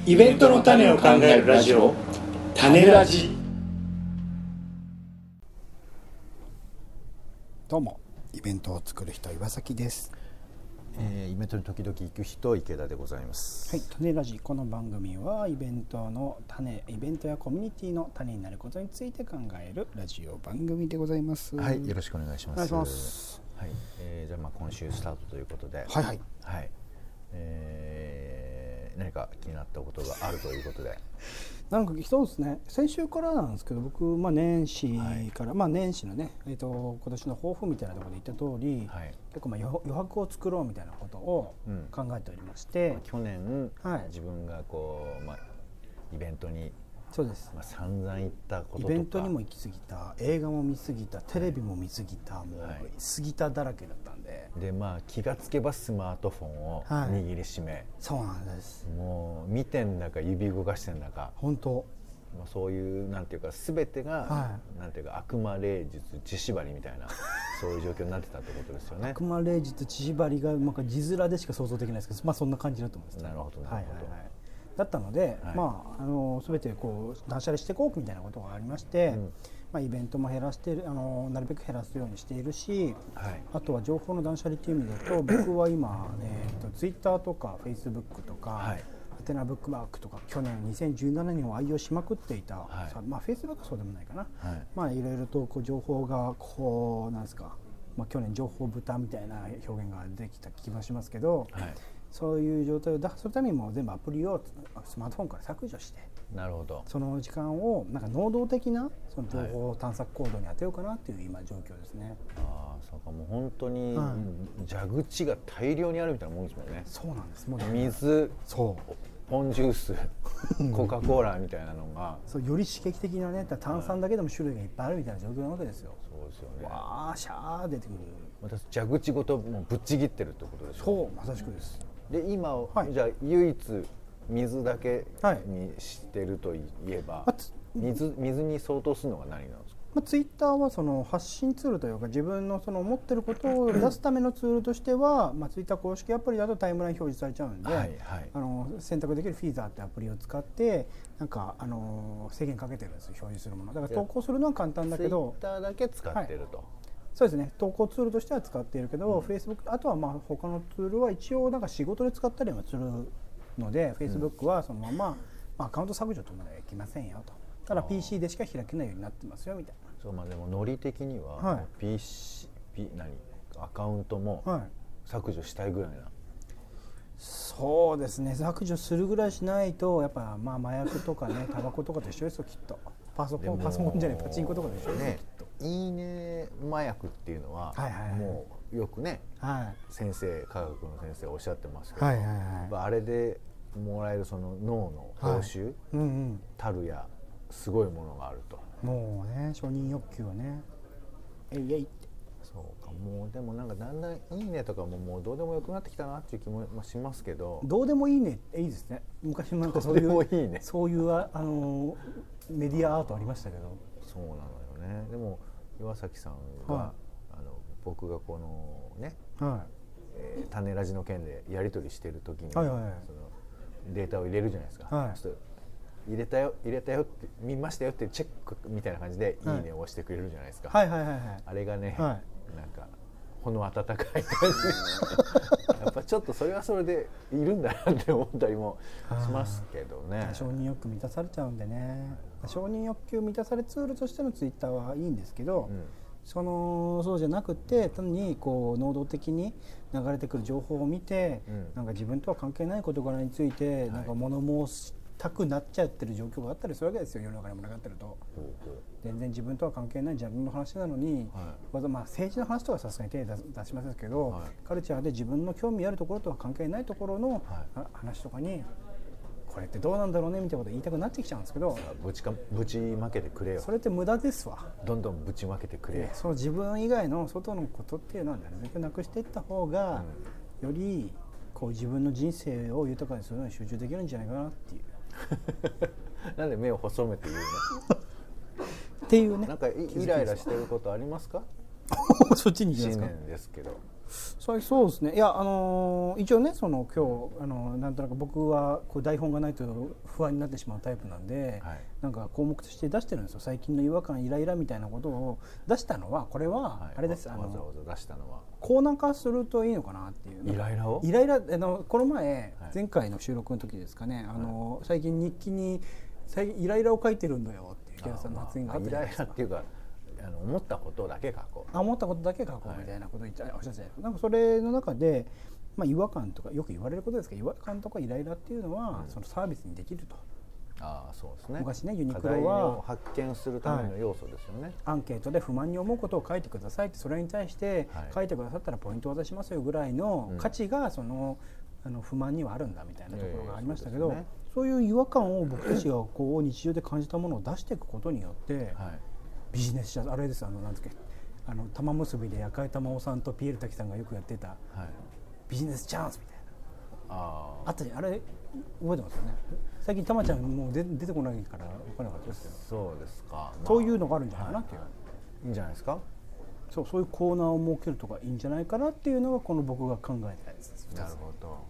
イベントの種を考えるラジオ、種ラジ。 どうも、イベントを作る人岩崎です。 イベントに時々行く人池田でございます。 はい、種ラジ。この番組はイベントの種、イベントやコミュニティの種になることについて考えるラジオ番組でございます。 はい、よろしくお願いします。 お願いします。 はい、じゃあ今週スタートということで、 はいはい、 はい、何か気になったことがあるということで。 なんかそうですね、先週からなんですけど、僕、年始から、年始のね、今年の抱負みたいなところで言った通り、はい、結構余白を作ろうみたいなことを考えておりまして、 去年、自分がこう、イベントにそうです、 散々行ったこととか、 イベントにも行き過ぎた、映画も見過ぎた、テレビも見過ぎた、もう過ぎただらけだったんで、 気がつけばスマートフォンを握りしめ、 そうなんです。 もう見てんだか指動かしてんだか、 本当そういうなんていうか全てが、なんていうか悪魔霊術血縛りみたいなそういう状況になってたってことですよね。 悪魔霊術血縛りが字面でしか想像できないですけど、そんな感じだと思います。 なるほどなるほど。 だったので、全て断捨離していこうみたいなことがありまして、イベントも減らしている、なるべく減らすようにしているし、あとは情報の断捨離という意味だと、僕は今、ツイッターとかフェイスブックとか、ハテナブックマークとか去年2017年を愛用しまくっていた、フェイスブックはそうでもないかな、いろいろと情報がなんですか、去年情報豚みたいな表現ができた気がしますけど、そういう状態をするためにも全部アプリをスマートフォンから削除して、 なるほど、 その時間をなんか能動的なその情報探索行動に当てようかなっていう今状況ですね。 そうか、もう本当に蛇口が大量にあるみたいなもんですもんね。 そうなんです。もう水、ポンジュース、コカ・コーラみたいなのがより刺激的なね、炭酸だけでも種類がいっぱいあるみたいな状況なわけですよ。 そうですよね。 わーシャー出てくる。 私蛇口ごともうぶっちぎってるってことでしょ。 そう、まさしくです。 で今、じゃあ唯一水だけにしてるといえば、水に相当するのが何なんですか。 ツイッターはその発信ツールというか、自分のその思ってることを出すためのツールとしては、ツイッター公式アプリだとタイムライン表示されちゃうんで、選択できるフィーザーってアプリを使ってなんか制限かけてるんですよ、表示するものだから。投稿するのは簡単だけど、 ツイッターだけ使ってると、 そうですね、投稿ツールとしては使っているけど、Facebook、あとは他のツールは一応なんか仕事で使ったりはするので、Facebook はそのまま、アカウント削除とまではいきませんよと。ただ PC でしか開けないようになってますよみたいな。 そう、でもノリ的には、アカウントも削除したいぐらいな、 そうですね、削除するぐらいしないとやっぱ麻薬とかね、タバコとかと一緒ですよきっと。パソコンじゃない、パチンコとかと一緒ですよきっと。 いいね麻薬っていうのは、もうよくね、先生、科学の先生おっしゃってますけど、あれでもらえるその脳の報酬たるやすごいものがあると。 もうね、承認欲求はね、えいえいって。 そうか、もうでもなんかだんだんいいねとかもうどうでもよくなってきたなっていう気もしますけど。 どうでもいいねいいですね。昔もなんかそういうメディアアートありましたけど。 そうなのよね。でも岩崎さんが、僕がこのね、種ラジの件でやり取りしている時に、そのデータを入れるじゃないですか。ちょっと入れたよって見ましたよってチェックみたいな感じでいいねを押してくれるじゃないですか。あれがね、なんかほの温かい感じやっぱちょっとそれはそれでいるんだなって思ったりもしますけどね。 承認欲求満たされちゃうんでね。承認欲求満たされツールとしてのツイッターはいいんですけど、そうじゃなくて、単に能動的に流れてくる情報を見て、なんか自分とは関係ない事柄についてなんか物申したくなっちゃってる状況があったりするわけですよ、世の中にもなかってると。全然自分とは関係ないジャンルの話なのに、政治の話とかさすがに手出しませんけど、カルチャーで自分の興味あるところとは関係ないところの話とかに、これってどうなんだろうねみたいなこと言いたくなってきちゃうんですけど、 ぶちまけてくれよ。 それって無駄ですわ。 どんどんぶちまけてくれよ。 その自分以外の外のことっていうのはなるべくなくしていった方が、より自分の人生を豊かにするのに集中できるんじゃないかなっていう。 なんで目を細めて言うのっていうね。 なんかイライラしてることありますか？ そっちに行きますか？ 新年ですけど。 そうですね。いや一応ねその今日なんとなく僕はこう台本がないと不安になってしまうタイプなんで、はい、なんか項目として出してるんですよ。最近の違和感イライラみたいなことを出したのはこれはあれです。 わざわざ出したのはコーナー化するといいのかなっていう。 イライラを？ イライラこの前、前回の収録の時ですかね。最近日記にイライラを書いてるんだよっていう池田さんの発言があったじゃないですか。 イライラっていうか。思ったことだけ書こう。 思ったことだけ書こうみたいなことをおっしゃってたじゃないですか。なんかそれの中で、違和感とかよく言われることですけど、違和感とかイライラっていうのは、そのサービスにできると。 そうですね。 昔ねユニクロは発見するための要素ですよね。 アンケートで不満に思うことを書いてくださいって、それに対して書いてくださったらポイントを渡しますよぐらいの価値がその不満にはあるんだみたいなところがありましたけど、そういう違和感を僕たちがこう日常で感じたものを出していくことによって。ビジネス社あれですなんですけど玉結びで赤井玉緒さんとピエール滝さんがよくやってた、ビジネスチャンスみたいなあったじゃん。あれ覚えてますよね。最近玉ちゃんもう出てこないから分からなかったですけど。 そうですか。 そういうのがあるんじゃないかなっていう、 いいんじゃないですか。 そういうコーナーを設けるとかいいんじゃないかなっていうのがこの僕が考えたやつです。 なるほど。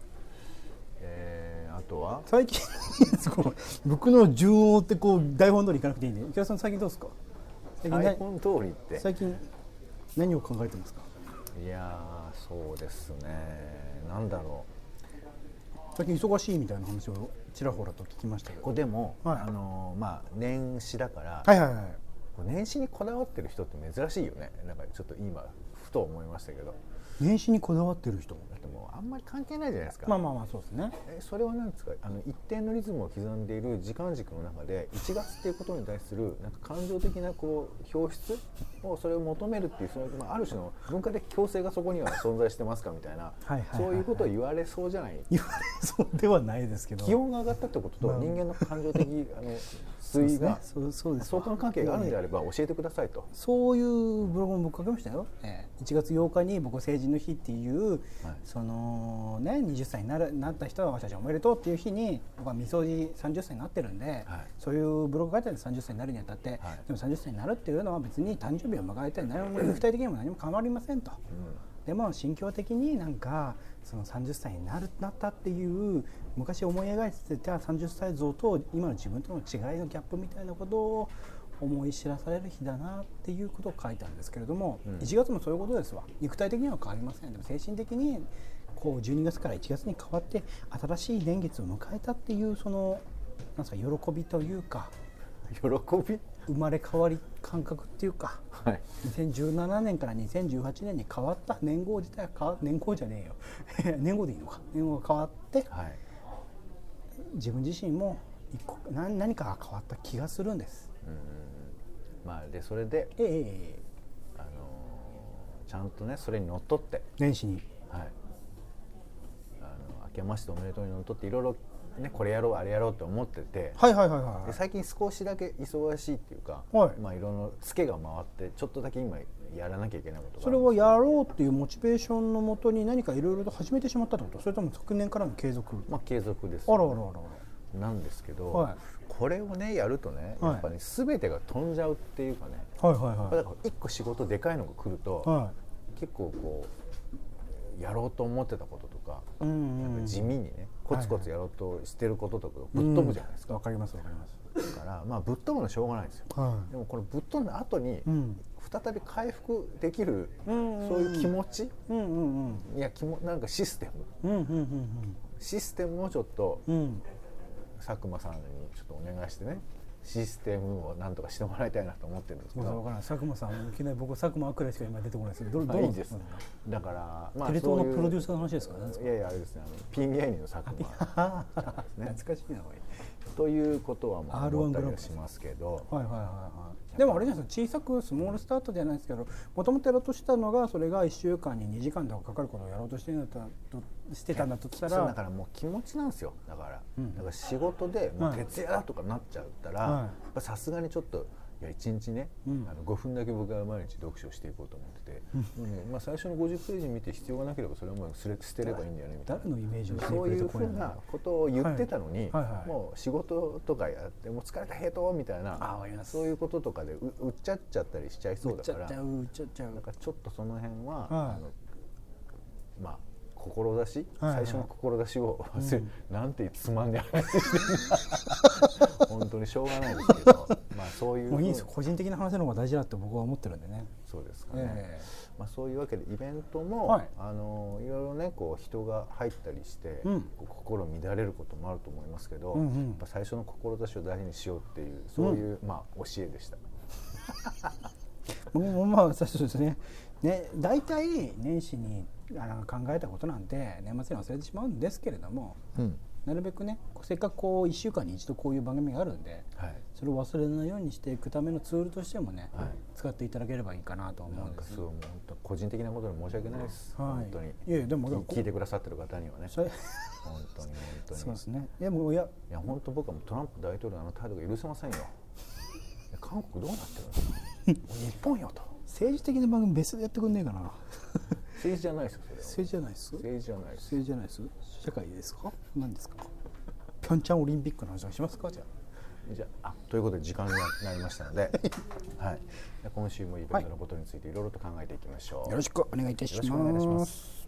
あとは最近僕の順を追ってこう台本通りいかなくていいんで、池田さん最近どうですか？ 台本通りって最近何を考えてますか？ いやそうですね、なんだろう、最近忙しいみたいな話をちらほらと聞きましたけど、 ここでも、年始だから、年始にこだわってる人って珍しいよね。なんかちょっと今ふと思いましたけど、 年始にこだわってる人だってもうあんまり関係ないじゃないですか。 そうですね。 それは何ですか、一定のリズムを刻んでいる時間軸の中で1月っていうことに対するなんか感情的なこう表出をそれを求めるっていうその、ある種の文化的強制がそこには存在してますかみたいなそういうことを言われそうじゃない。 言われそうではないですけど、 気温が上がったってことと人間の感情的推移が相関関係があるんであれば教えてくださいと。 そういうブログも僕書きましたよ。1月8日に僕成人の日っていう、そのね20歳になった人は私たちおめでとうっていう日に僕はみそじ30歳になってるんで、そういうブログ書いてるんです。30歳になるにあたって、でも30歳になるっていうのは別に誕生日を迎えて何も肉体的にも何も変わりませんと。でも心境的になんかその30歳になったっていう昔思い描いてた30歳像と今の自分との違いのギャップみたいなことを思い知らされる日だなっていうことを書いたんですけれども、1月もそういうことですわ。肉体的には変わりません。でも精神的にこう12月から1月に変わって新しい年月を迎えたっていうそのなんすか喜びというか、 喜び生まれ変わり感覚っていうか、2017年から2018年に変わった年号自体は年号じゃねえよ年号でいいのか、年号が変わって、自分自身も何かが変わった気がするんです。 でそれで、ちゃんとねそれにのっとって年始に、 明けましておめでとうにのっとっていろいろね、これやろうあれやろうって思ってて、で最近少しだけ忙しいっていうか、いろいろツケが回ってちょっとだけ今やらなきゃいけないことがあるんです。 それはやろうっていうモチベーションのもとに何かいろいろと始めてしまったってこと？それとも昨年からの継続？ 継続です、なんですけど、これをねやるとねやっぱり全てが飛んじゃうっていうかね、だから一個仕事でかいのが来ると、結構こうやろうと思ってたこととか、地味にねコツコツやろうとしてることとかぶっ飛ぶじゃないですか。 わかりますわかります。 だからぶっ飛ぶのはしょうがないですよ。でもこのぶっ飛んだ後に再び回復できるそういう気持ち、いやなんかシステムをちょっと佐久間さんにちょっとお願いしてね、システムをなんとかしてもらいたいなと思ってるんですけど。 佐久間さんいきなり僕佐久間明しか今出てこないですけど、 いいです。だからテレ東のプロデューサーの話ですか？ いやいやあれですね、ピン芸人の佐久間懐かしいな。 ということは思ったりはしますけど、 でもあれじゃないですか、小さくスモールスタートじゃないですけど、もともとやろうとしたのがそれが1週間に2時間とかかかることをやろうとしてたんだとしたら、 だからもう気持ちなんですよ。だから仕事でもう徹夜だとかなっちゃったらさすがにちょっと1日ね、5分だけ僕は毎日読書していこうと思ってて、最初の50ページ見て必要がなければそれはもう捨てればいいんだよねみたいな、 誰のイメージをそういうふうなことを言ってたのに、もう仕事とかやってもう疲れたヘトみたいな、そういうこととかで売っちゃったりしちゃいそうだから、だからちょっとその辺はまあ志、最初の志を忘れ、なんてつまんねえ話してる本当にしょうがないですけど、まあそういうもういいです、個人的な話の方が大事だって僕は思ってるんでね。 そうですかね、まあそういうわけでイベントも、いろいろねこう人が入ったりして、心乱れることもあると思いますけど、やっぱ最初の志を大事にしようっていうそういう、まあ教えでした。 まあそうですね。大体年始に考えたことなんて年末に忘れてしまうんですけれども、なるべくねせっかくこう1週間に一度こういう番組があるんで、それを忘れないようにしていくためのツールとしてもね、使っていただければいいかなと思うんです。 そう、本当個人的なことで申し訳ないです、本当に。 いやでも聞いてくださってる方にはね、本当にそうですね。いや本当僕はもうトランプ大統領の態度が許せませんよ。韓国どうなってるんですか日本よと。 政治的な番組別でやってくんねえかな。 政治じゃないですよ、それは。 政治じゃないです。 政治じゃないです。 政治じゃないです。社会ですか。何ですか。ピョンチャンオリンピックの話をしますか。じゃあということで時間になりましたので、はい、今週もイベントのことについていろいろと考えていきましょう。 よろしくお願いいたします。